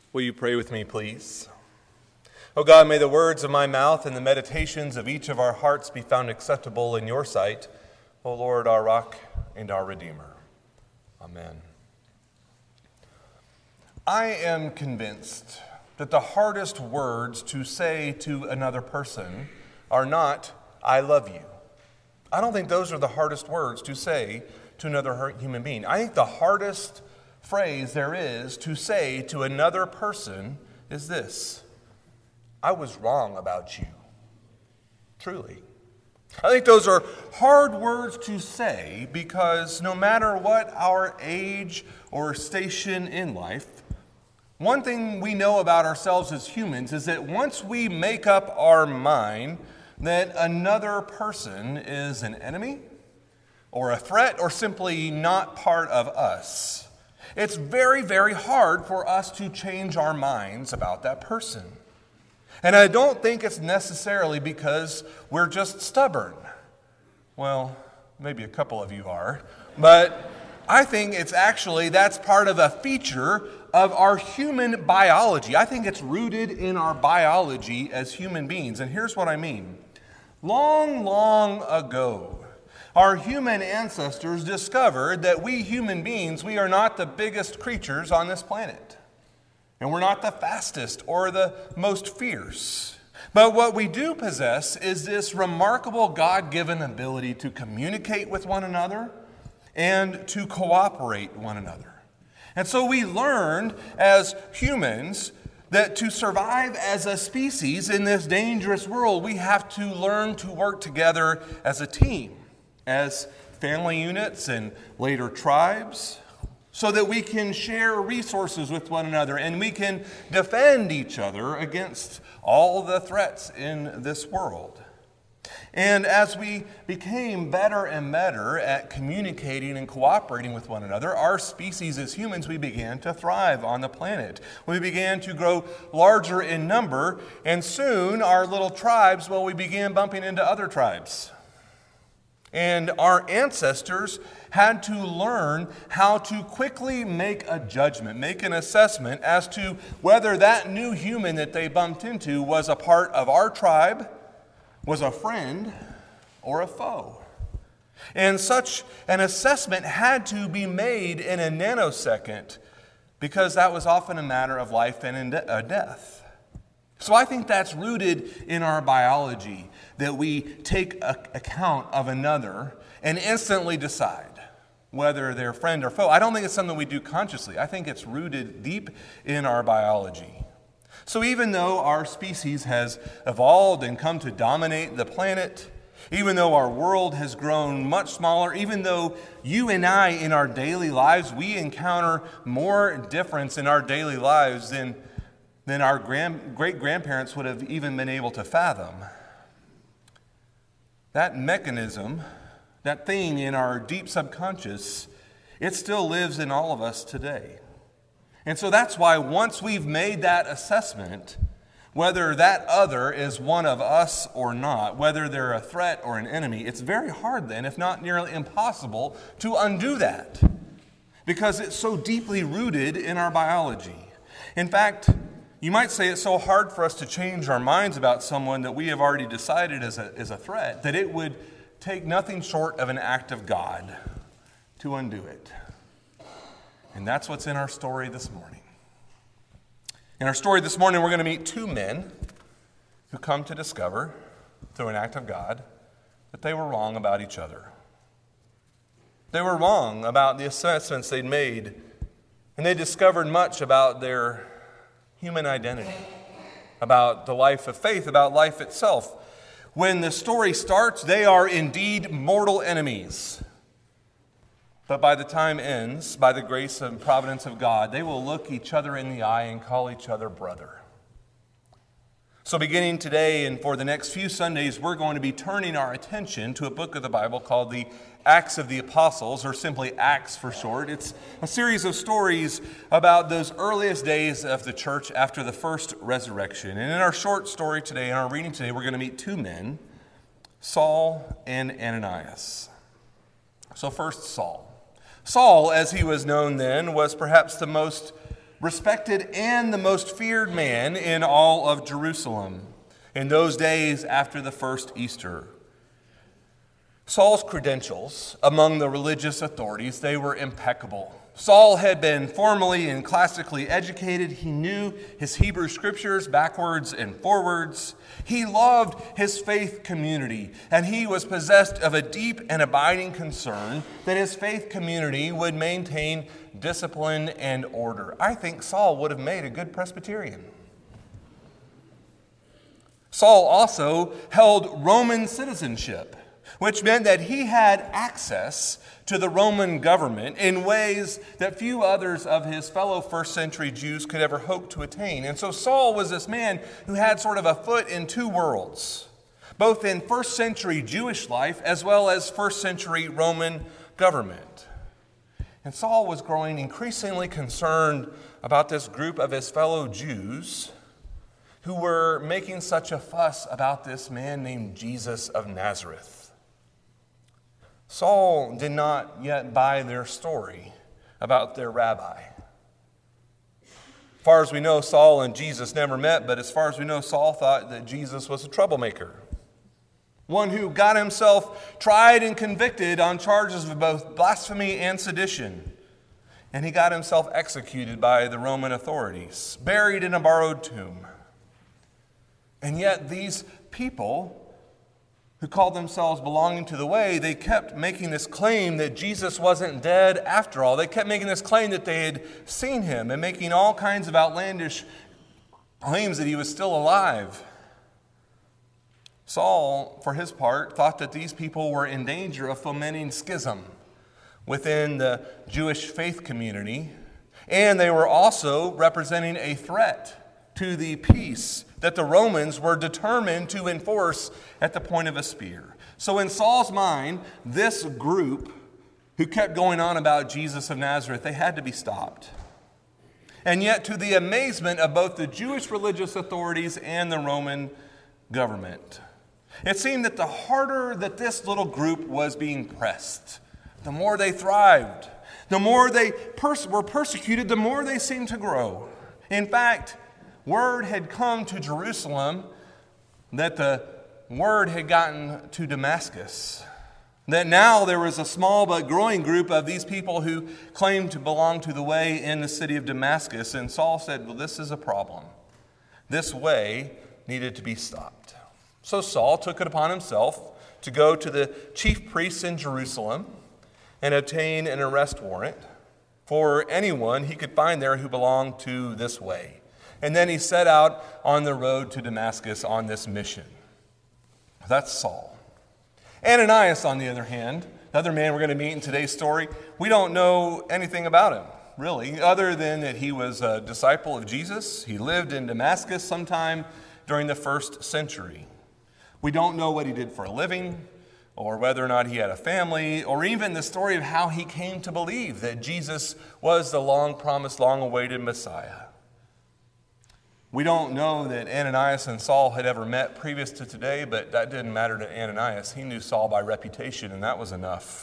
Will you pray with me, please? O God, may the words of my mouth and the meditations of each of our hearts be found acceptable in your sight, O Lord, our rock and our Redeemer. Amen. I am convinced that the hardest words to say to another person are not, "I love you." I don't think those are the hardest words to say to another human being. I think the hardest phrase there is to say to another person is this: I was wrong about you. Truly. I think those are hard words to say because no matter what our age or station in life, one thing we know about ourselves as humans is that once we make up our mind that another person is an enemy or a threat or simply not part of us, it's very, very hard for us to change our minds about that person. And I don't think it's necessarily because we're just stubborn. Well, maybe a couple of you are. But I think it's actually, that's part of a feature of our human biology. I think it's rooted in our biology as human beings. And here's what I mean. Long, long ago, our human ancestors discovered that we human beings, we are not the biggest creatures on this planet. And we're not the fastest or the most fierce. But what we do possess is this remarkable God-given ability to communicate with one another and to cooperate one another. And so we learned as humans that to survive as a species in this dangerous world, we have to learn to work together as a team, as family units and later tribes, so that we can share resources with one another and we can defend each other against all the threats in this world. And as we became better and better at communicating and cooperating with one another, our species as humans, we began to thrive on the planet. We began to grow larger in number, and soon our little tribes, well, we began bumping into other tribes. And our ancestors had to learn how to quickly make a judgment, make an assessment as to whether that new human that they bumped into was a part of our tribe, was a friend, or a foe. And such an assessment had to be made in a nanosecond because that was often a matter of life and death. So I think that's rooted in our biology, that we take account of another and instantly decide whether they're friend or foe. I don't think it's something we do consciously. I think it's rooted deep in our biology. So even though our species has evolved and come to dominate the planet, even though our world has grown much smaller, even though you and I in our daily lives, we encounter more difference in our daily lives than our great-grandparents would have even been able to fathom. That mechanism, that thing in our deep subconscious, it still lives in all of us today. And so that's why once we've made that assessment, whether that other is one of us or not, whether they're a threat or an enemy, it's very hard then, if not nearly impossible, to undo that because it's so deeply rooted in our biology. In fact, you might say it's so hard for us to change our minds about someone that we have already decided is a threat that it would take nothing short of an act of God to undo it. And that's what's in our story this morning. In our story this morning, we're going to meet two men who come to discover, through an act of God, that they were wrong about each other. They were wrong about the assessments they'd made, and they discovered much about their human identity, about the life of faith, about life itself. When the story starts, they are indeed mortal enemies. But by the time ends, by the grace and providence of God, they will look each other in the eye and call each other brother. So beginning today and for the next few Sundays, we're going to be turning our attention to a book of the Bible called the Acts of the Apostles, or simply Acts for short. It's a series of stories about those earliest days of the church after the first resurrection. And in our short story today, in our reading today, we're going to meet two men, Saul and Ananias. So first, Saul. Saul, as he was known then, was perhaps the most respected and the most feared man in all of Jerusalem in those days after the first Easter. Saul's credentials among the religious authorities, they were impeccable. Saul had been formally and classically educated. He knew his Hebrew scriptures backwards and forwards. He loved his faith community, and he was possessed of a deep and abiding concern that his faith community would maintain discipline and order. I think Saul would have made a good Presbyterian. Saul also held Roman citizenship, which meant that he had access to the Roman government in ways that few others of his fellow first century Jews could ever hope to attain. And so Saul was this man who had sort of a foot in two worlds, both in first century Jewish life as well as first century Roman government. And Saul was growing increasingly concerned about this group of his fellow Jews who were making such a fuss about this man named Jesus of Nazareth. Saul did not yet buy their story about their rabbi. As far as we know, Saul and Jesus never met, but as far as we know, Saul thought that Jesus was a troublemaker, one who got himself tried and convicted on charges of both blasphemy and sedition. And he got himself executed by the Roman authorities, buried in a borrowed tomb. And yet these people who called themselves belonging to the way, they kept making this claim that Jesus wasn't dead after all. They kept making this claim that they had seen him and making all kinds of outlandish claims that he was still alive. Saul, for his part, thought that these people were in danger of fomenting schism within the Jewish faith community, and they were also representing a threat to the peace that the Romans were determined to enforce at the point of a spear. So in Saul's mind, this group who kept going on about Jesus of Nazareth, they had to be stopped. And yet, to the amazement of both the Jewish religious authorities and the Roman government, it seemed that the harder that this little group was being pressed, the more they thrived. The more they were persecuted, the more they seemed to grow. In fact, word had come to Jerusalem that the word had gotten to Damascus, that now there was a small but growing group of these people who claimed to belong to the way in the city of Damascus. And Saul said, well, this is a problem. This way needed to be stopped. So Saul took it upon himself to go to the chief priests in Jerusalem and obtain an arrest warrant for anyone he could find there who belonged to this way. And then he set out on the road to Damascus on this mission. That's Saul. Ananias, on the other hand, the other man we're going to meet in today's story, we don't know anything about him, really, other than that he was a disciple of Jesus. He lived in Damascus sometime during the first century. We don't know what he did for a living, or whether or not he had a family, or even the story of how he came to believe that Jesus was the long-promised, long-awaited Messiah. We don't know that Ananias and Saul had ever met previous to today, but that didn't matter to Ananias. He knew Saul by reputation, and that was enough.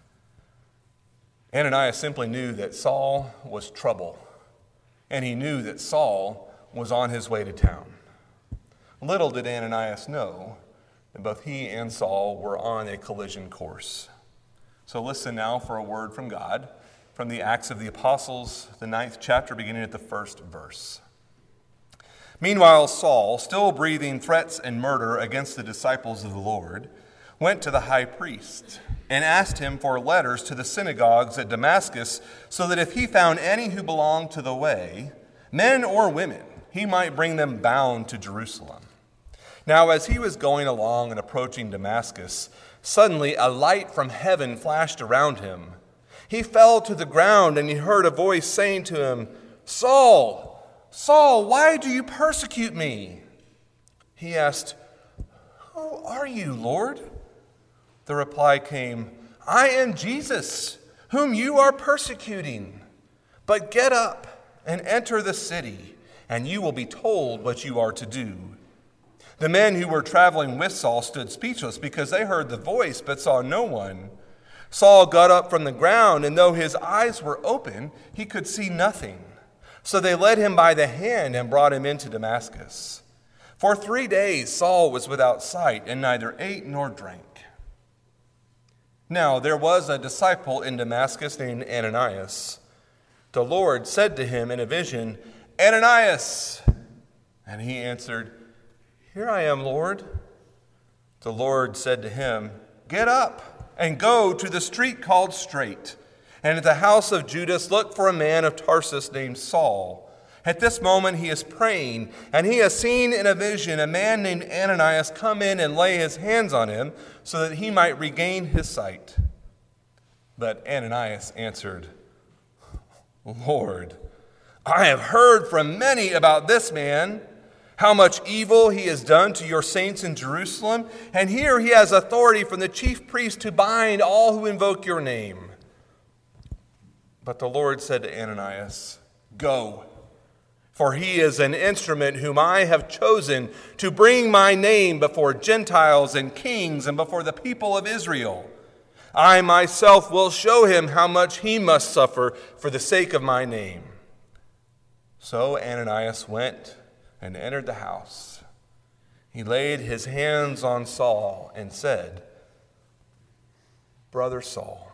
Ananias simply knew that Saul was trouble, and he knew that Saul was on his way to town. Little did Ananias know that both he and Saul were on a collision course. So listen now for a word from God from the Acts of the Apostles, the 9th chapter, beginning at the 1st verse. Meanwhile, Saul, still breathing threats and murder against the disciples of the Lord, went to the high priest and asked him for letters to the synagogues at Damascus, so that if he found any who belonged to the way, men or women, he might bring them bound to Jerusalem. Now, as he was going along and approaching Damascus, suddenly a light from heaven flashed around him. He fell to the ground, and he heard a voice saying to him, "Saul, Saul, why do you persecute me?" He asked, "Who are you, Lord?" The reply came, "I am Jesus, whom you are persecuting. But get up and enter the city, and you will be told what you are to do." The men who were traveling with Saul stood speechless because they heard the voice but saw no one. Saul got up from the ground, and though his eyes were open, he could see nothing. So they led him by the hand and brought him into Damascus. For 3 days Saul was without sight and neither ate nor drank. Now there was a disciple in Damascus named Ananias. The Lord said to him in a vision, "Ananias!" And he answered, "Here I am, Lord." The Lord said to him, "Get up and go to the street called Straight, and at the house of Judas look for a man of Tarsus named Saul. At this moment he is praying, and he has seen in a vision a man named Ananias come in and lay his hands on him so that he might regain his sight." But Ananias answered, "Lord, I have heard from many about this man, how much evil he has done to your saints in Jerusalem, and here he has authority from the chief priest to bind all who invoke your name." But the Lord said to Ananias, "Go, for he is an instrument whom I have chosen to bring my name before Gentiles and kings and before the people of Israel. I myself will show him how much he must suffer for the sake of my name." So Ananias went and entered the house. He laid his hands on Saul and said, "Brother Saul,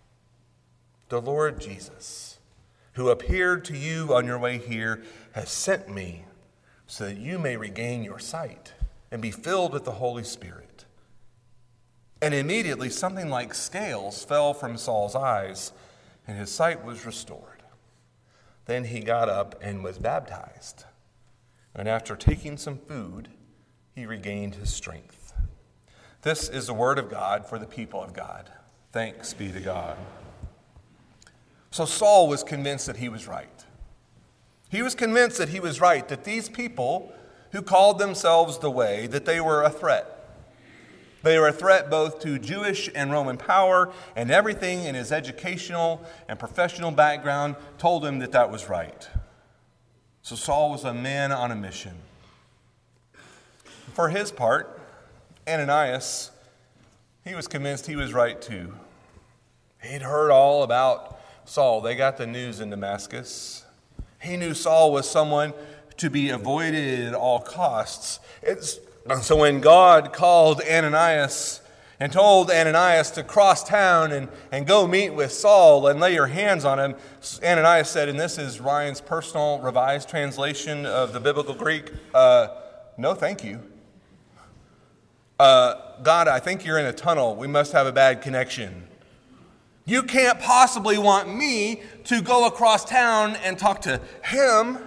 the Lord Jesus, who appeared to you on your way here, has sent me so that you may regain your sight and be filled with the Holy Spirit." And immediately something like scales fell from Saul's eyes, and his sight was restored. Then he got up and was baptized. And after taking some food, he regained his strength. This is the word of God for the people of God. Thanks be to God. So Saul was convinced that he was right. He was convinced that he was right, that these people who called themselves the Way, that they were a threat. They were a threat both to Jewish and Roman power, and everything in his educational and professional background told him that that was right. So Saul was a man on a mission. For his part, Ananias, he was convinced he was right too. He'd heard all about Saul. They got the news in Damascus. He knew Saul was someone to be avoided at all costs. So when God called Ananias and told Ananias to cross town and go meet with Saul and lay your hands on him, Ananias said, and this is Ryan's personal revised translation of the biblical Greek, "No, thank you. God, I think you're in a tunnel. We must have a bad connection. You can't possibly want me to go across town and talk to him."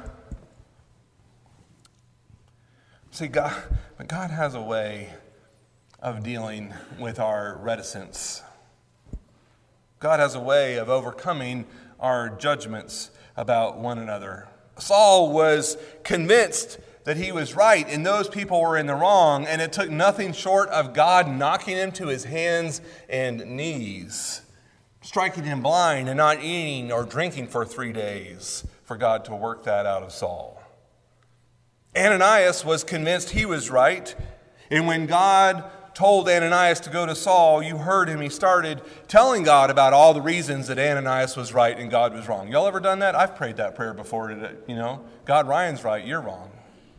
See, God has a way of dealing with our reticence. God has a way of overcoming our judgments about one another. Saul was convinced that he was right and those people were in the wrong, and it took nothing short of God knocking him to his hands and knees, striking him blind and not eating or drinking for 3 days for God to work that out of Saul. Ananias was convinced he was right, and when God told Ananias to go to Saul, you heard him, he started telling God about all the reasons that Ananias was right and God was wrong. Y'all ever done that? I've prayed that prayer before today, God, Ryan's right, you're wrong.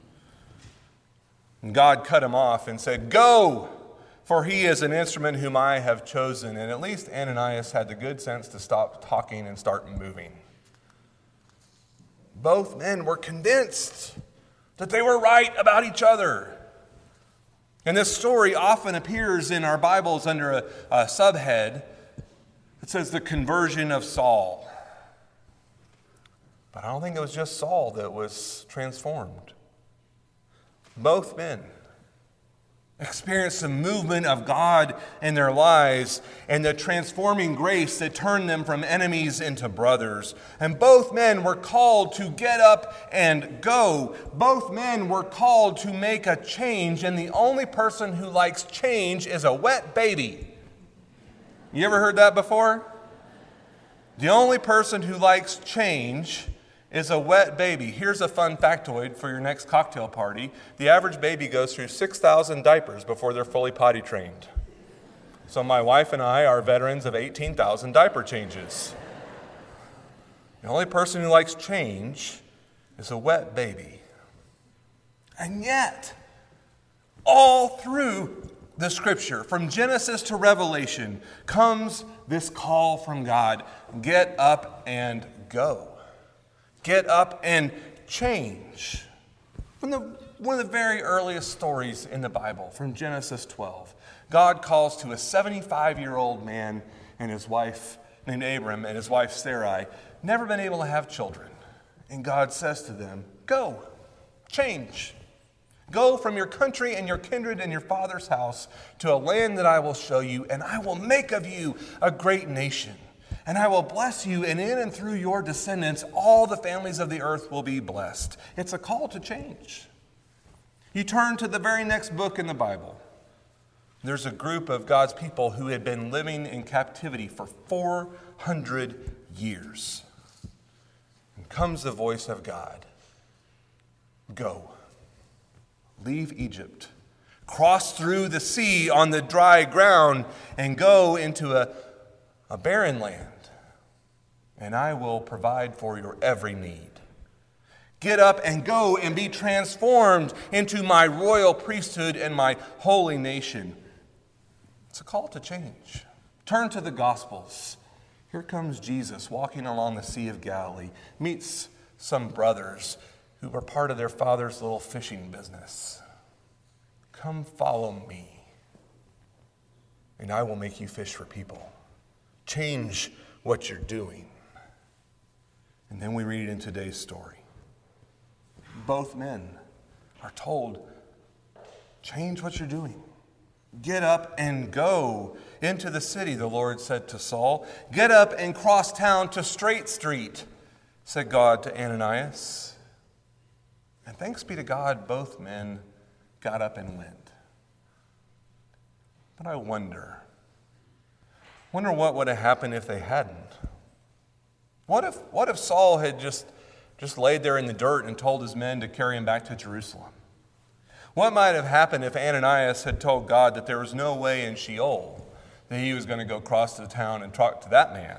And God cut him off and said, "Go, for he is an instrument whom I have chosen." And at least Ananias had the good sense to stop talking and start moving. Both men were convinced that they were right about each other. And this story often appears in our Bibles under a subhead that says the conversion of Saul. But I don't think it was just Saul that was transformed. Both men experienced the movement of God in their lives and the transforming grace that turned them from enemies into brothers. And both men were called to get up and go. Both men were called to make a change, and the only person who likes change is a wet baby. You ever heard that before? The only person who likes change is a wet baby. Here's a fun factoid for your next cocktail party. The average baby goes through 6,000 diapers before they're fully potty trained. So my wife and I are veterans of 18,000 diaper changes. The only person who likes change is a wet baby. And yet, all through the Scripture, from Genesis to Revelation, comes this call from God. Get up and go. Get up and change. One of the very earliest stories in the Bible, from Genesis 12, God calls to a 75-year-old man and his wife named Abram and his wife Sarai, never been able to have children. And God says to them, go, change. Go from your country and your kindred and your father's house to a land that I will show you, and I will make of you a great nation. And I will bless you, and in and through your descendants, all the families of the earth will be blessed. It's a call to change. You turn to the very next book in the Bible. There's a group of God's people who had been living in captivity for 400 years. And comes the voice of God. Go. Leave Egypt. Cross through the sea on the dry ground and go into a barren land. And I will provide for your every need. Get up and go and be transformed into my royal priesthood and my holy nation. It's a call to change. Turn to the Gospels. Here comes Jesus walking along the Sea of Galilee, meets some brothers who were part of their father's little fishing business. Come follow me, and I will make you fish for people. Change what you're doing. And then we read in today's story. Both men are told, change what you're doing. Get up and go into the city, the Lord said to Saul. Get up and cross town to Straight Street, said God to Ananias. And thanks be to God, both men got up and went. But I wonder what would have happened if they hadn't. What if Saul had just laid there in the dirt and told his men to carry him back to Jerusalem? What might have happened if Ananias had told God that there was no way in Sheol that he was going to go across the town and talk to that man?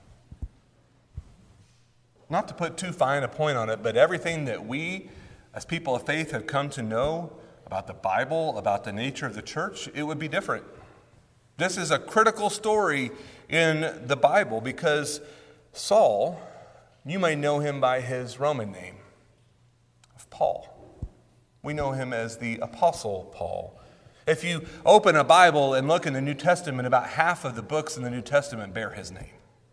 Not to put too fine a point on it, but everything that we as people of faith have come to know about the Bible, about the nature of the church, it would be different. This is a critical story in the Bible because Saul, you may know him by his Roman name of Paul. We know him as the Apostle Paul. If you open a Bible and look in the New Testament, about half of the books in the New Testament bear his name.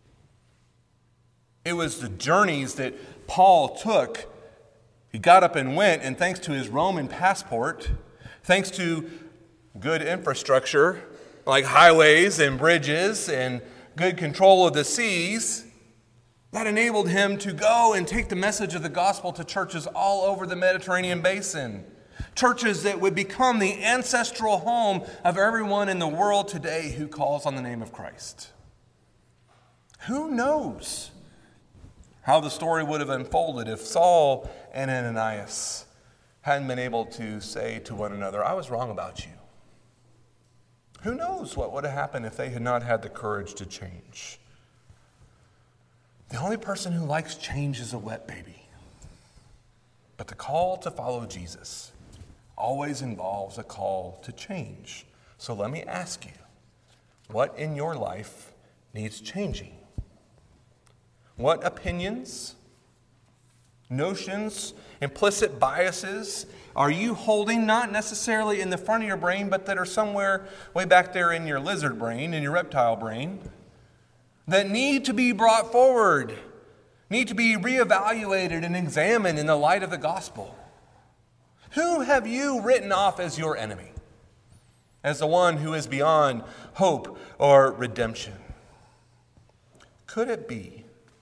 It was the journeys that Paul took. He got up and went, and thanks to his Roman passport, thanks to good infrastructure like highways and bridges and good control of the seas, that enabled him to go and take the message of the gospel to churches all over the Mediterranean basin. Churches that would become the ancestral home of everyone in the world today who calls on the name of Christ. Who knows how the story would have unfolded if Saul and Ananias hadn't been able to say to one another, I was wrong about you. Who knows what would have happened if they had not had the courage to change. The only person who likes change is a wet baby. But the call to follow Jesus always involves a call to change. So let me ask you, what in your life needs changing? What opinions, notions, implicit biases are you holding, not necessarily in the front of your brain, but that are somewhere way back there in your lizard brain, in your reptile brain, that need to be brought forward, need to be reevaluated and examined in the light of the gospel? Who have you written off as your enemy, as the one who is beyond hope or redemption? Could it be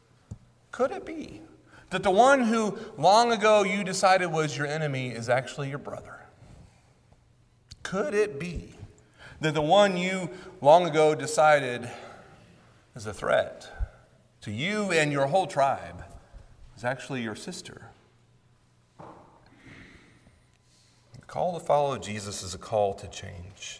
that the one who long ago you decided was your enemy is actually your brother? Could it be that the one you long ago decided is a threat to you and your whole tribe is actually your sister? The call to follow Jesus is a call to change.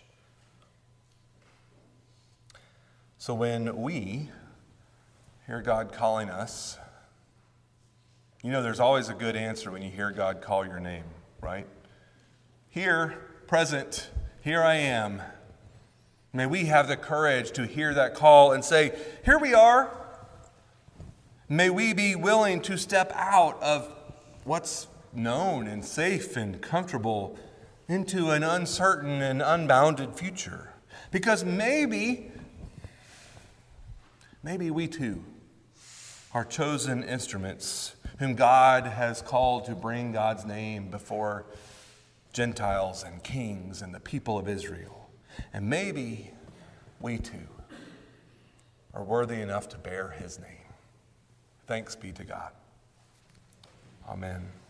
So when we hear God calling us You know, there's always a good answer when you hear God call your name, right? Here, present, here I am. May we have the courage to hear that call and say, here we are. May we be willing to step out of what's known and safe and comfortable into an uncertain and unbounded future. Because maybe we too are chosen instruments whom God has called to bring God's name before Gentiles and kings and the people of Israel. And maybe we too are worthy enough to bear his name. Thanks be to God. Amen.